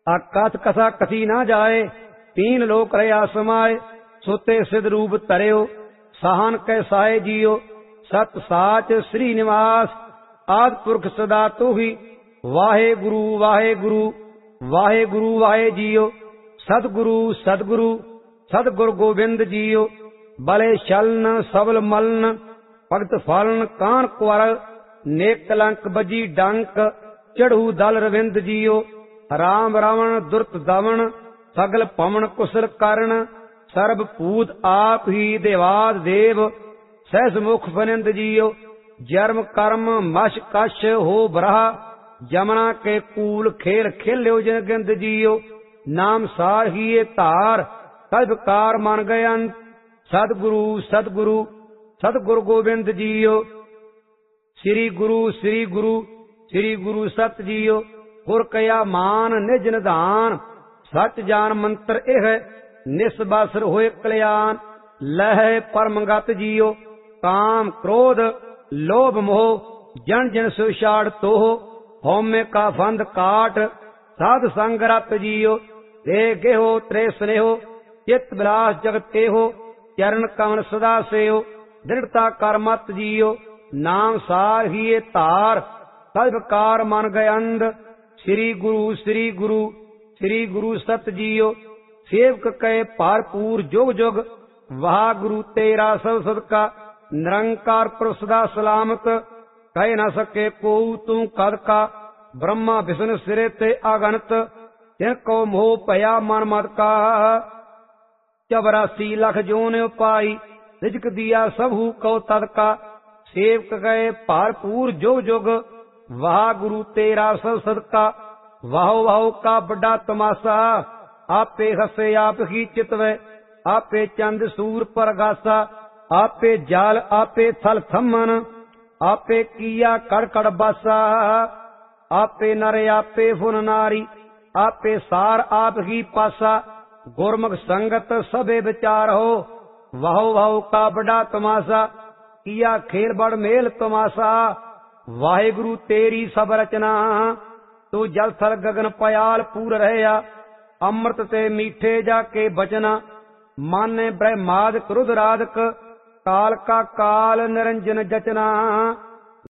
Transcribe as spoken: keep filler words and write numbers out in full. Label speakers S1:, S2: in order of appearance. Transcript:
S1: आकाश कसा कसी ना जाए, तीन लोक रया समाए, सुते सिद्ध रूप तरियो, साहन कै साए जियो, सत साच श्री निवास, आदि पुरख सदा तोही, वाहे गुरु वाहे गुरु वाहे गुरु वाहे जियो, सतगुरु सतगुरु सतगुरु गोबिंद जियो, बले छलन सबल मलन, भगत फालन कान कुवर, नेक कलंक बजी डंक, चढ़ू दल रविंद जियो, राम रावण दुर्त दमन, सगल पवन कुशल करण, सर्ब पूत आप ही देवाद देव, सहस मुख फनिंद जियो, जर्म कर्म मश कश हो बरहा, जमना के कूल खेल खेल्यो जिन गिंद जियो, नाम सार ही धार, तजकार मन गए अंत, सतगुरु सतगुरु सतगुरु गोबिंद जियो, श्री गुरु श्री गुरु श्री गुरु सत जियो, गुर कया मान निज निधान, सच जान मंत्र एह, निस्बासर होए कल्याण, लह परमगत जियो, काम क्रोध लोभ मोह, जन जन सुषाड़ तोह, होमे का फंद काट, साध संग रत जियो, रे गेहो त्रे स्नेहो, चित विलास जगत तेहो, चरण कमल सदा सेहो, दृढ़ता कर मत जियो, नाम सार ही धार, तजकार मन गए अंध, श्री गुरु श्री गुरु श्री गुरु सत जियो, सेवक कहे भरपूर जुग जुग, वाह गुरु तेरा सब सदका, निरंकार पर सदा सलामत, कह न सके को तू कद का, ब्रह्मा विष्णु सिरे ते अगणत, जिनको मोह भया मन मत का, चौरासी लख जोन पाई, रिजक दिया सबहू को तद का, सेवक गए भरपूर जुग जुग, वाह गुरु तेरा सब सदका, वाहो वाहो का बड़ा तमाशा, आपे हसे आप ही चितवे, आपे चंद सूर परगासा, आपे जाल आपे थल थमन, आपे किया कड़ कड़ बासा, आपे नर आपे फुन नारी, आपे सार आप ही पासा, गुरमुख संगत सबे विचार हो, वाहो वाहो का बड़ा तमाशा, किया खेल बड़ मेल तमाशा, वाहेगुरु तेरी सब रचना, तू जल थल गगन पयाल पूर रहया, अमृत ते मीठे जाके बचना, माने ब्रह्मादक रुद्रादक, काल का काल निरंजन जचना,